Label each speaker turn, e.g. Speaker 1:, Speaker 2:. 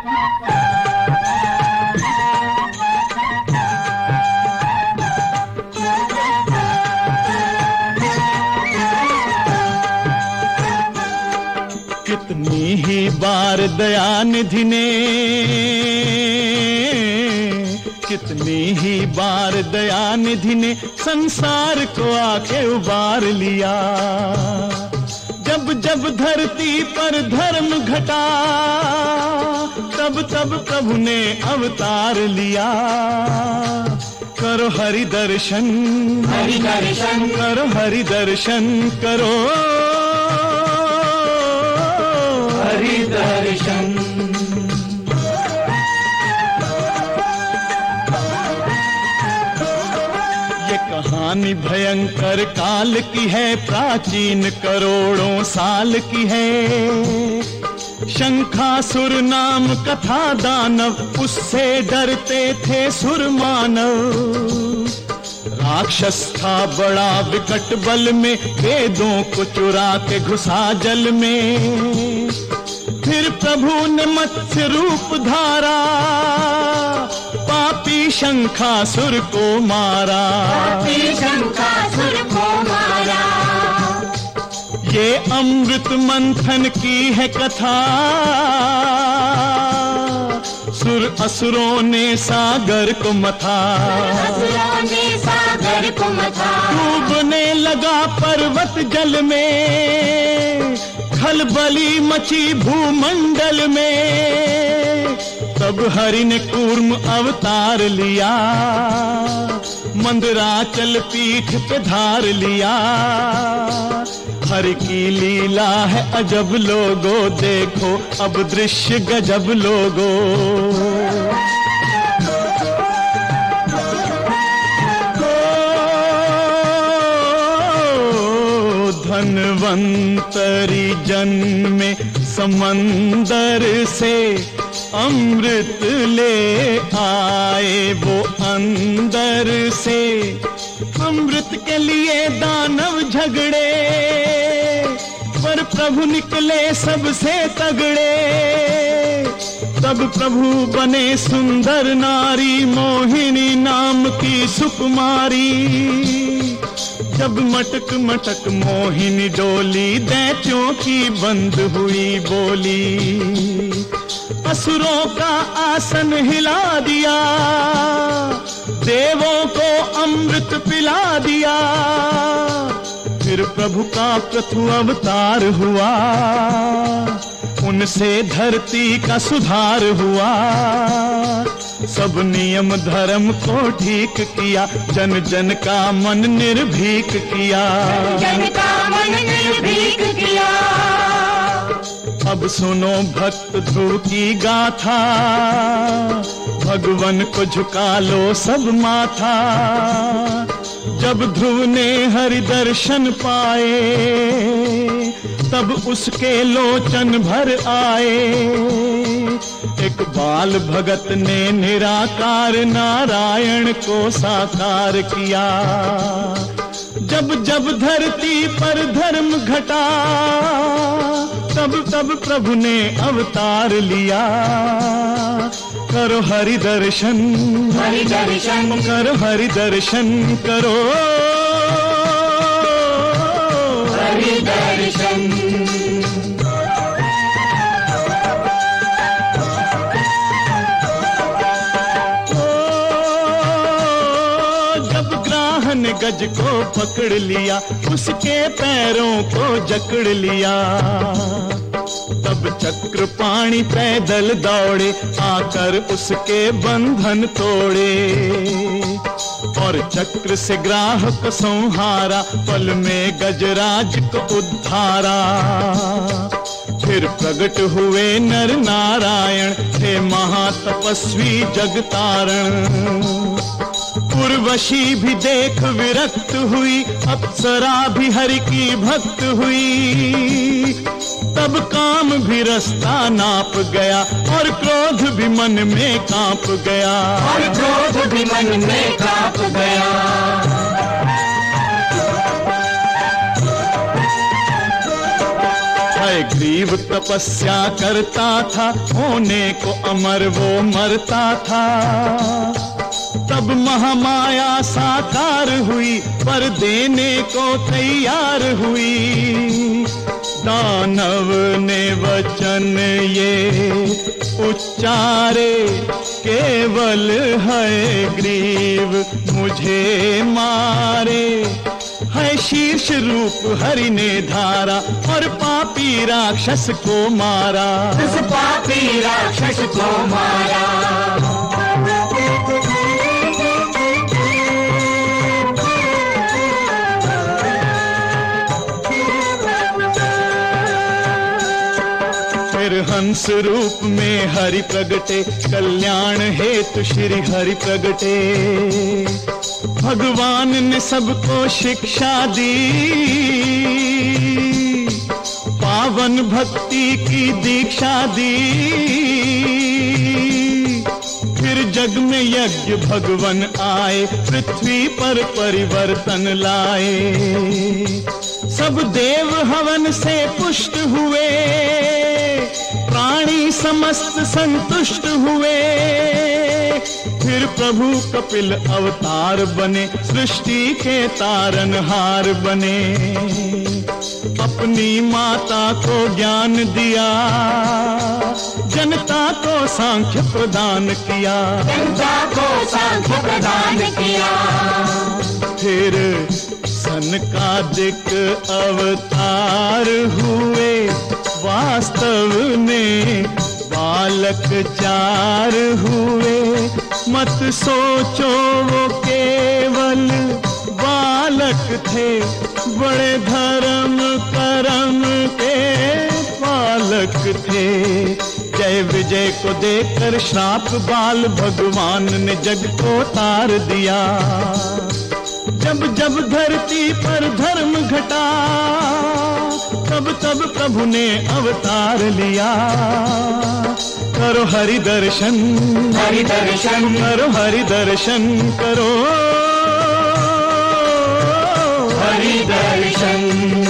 Speaker 1: कितनी ही बार दयानिधि ने, कितनी ही बार दयानिधि ने संसार को आके उबार लिया। जब जब धरती पर धर्म घटा, तब तब प्रभु ने अवतार लिया। करो हरि दर्शन, हरि दर्शन करो, हरि दर्शन करो, हरि दर्शन। ये कहानी भयंकर काल की है, प्राचीन करोड़ों साल की है। शंखासुर नाम कथा दानव, उससे डरते थे सुर मानव। राक्षस था बड़ा विकट बल में, वेदों को चुरा के घुसा जल में। फिर प्रभु ने मत्स्य रूप धारा, पापी शंखासुर को मारा, पापी शंखासुर को मारा। ये अमृत मंथन की है कथा, सुर असुरों ने सागर को मथा, असुरों ने सागर को मथा। डूबने लगा पर्वत जल में, खलबली मची भूमंडल में। तब हरि ने कूर्म अवतार लिया, मंदराचल पीठ पे धार लिया। हरि की लीला है अजब लोगो, देखो अब दृश्य गजब लोगो। धनवंतरी जन्मे समंदर से, अमृत ले आए वो अंदर से। अमृत के लिए दानव झगड़े, पर प्रभु निकले सबसे तगड़े। तब प्रभु बने सुंदर नारी, मोहिनी नाम की सुकुमारी। जब मटक मटक मोहिनी डोली, दैत्यों की बंद हुई बोली। असुरों का आसन हिला दिया, देवों को अमृत पिला दिया। फिर प्रभु का प्रथम अवतार हुआ, उनसे धरती का सुधार हुआ। सब नियम धर्म को ठीक किया, जन जन का मन निर्भीक किया, जन का मन निर्भीक किया। अब सुनो भक्त ध्रुव की गाथा, भगवन को झुका लो सब माथा। जब ध्रुव ने हरि दर्शन पाए, तब उसके लोचन भर आए। एक बाल भगत ने निराकार नारायण को साकार किया। जब जब धरती पर धर्म घटा, तब तब प्रभु ने अवतार लिया। करो हरि दर्शन, हरि दर्शन करो, हरि दर्शन करो, हरि दर्शन। जब ग्राह ने गज को पकड़ लिया, उसके पैरों को जकड़ लिया। तब चक्रपाणि पैदल दौड़े, आकर उसके बंधन तोड़े। और चक्र से ग्राह को संहारा, पल में गजराज को उद्धारा। फिर प्रकट हुए नर नारायण, थे महातपस्वी जगतारण। उर्वशी भी देख विरक्त हुई, अप्सरा भी हरि की भक्त हुई। तब काम भी रास्ता नाप गया, और क्रोध भी मन में कांप गया, और क्रोध भी मन में कांप गया। हाय हयग्रीव तपस्या करता था, होने को अमर वो मरता था। तब महामाया साकार हुई, पर देने को तैयार हुई। दानव ने वचन ये उच्चारे, केवल हयग्रीव मुझे मारे। है शीर्ष रूप हरि ने धारा, और पापी राक्षस को मारा।
Speaker 2: उस पापी राक्षस को मारा।
Speaker 1: फिर हंस रूप में हरि प्रगटे, कल्याण हेतु श्री हरि प्रगटे। भगवान ने सबको शिक्षा दी, पावन भक्ति की दीक्षा दी। फिर जग में यज्ञ भगवन आए, पृथ्वी पर परिवर्तन लाए। सब देव हवन से पुष्ट हुए, प्राणी समस्त संतुष्ट हुए। फिर प्रभु कपिल अवतार बने, सृष्टि के तारनहार बने। अपनी माता को ज्ञान दिया, जनता को सांख्य प्रदान किया।
Speaker 2: जनता को सांख्य प्रदान किया।
Speaker 1: फिर सनकादिक अवतार हुए, वास्तव में बालक 4 हुए। मत सोचो वो केवल बालक थे, बड़े धर्म कर्म के पालक थे। जय विजय को देकर श्राप बाल भगवान ने जग को तार दिया। जब जब धरती पर धर्म घटा, तब तब प्रभु ने अवतार लिया। करो हरि दर्शन,
Speaker 2: हरि दर्शन
Speaker 1: करो हरि दर्शन, करो
Speaker 2: हरि दर्शन।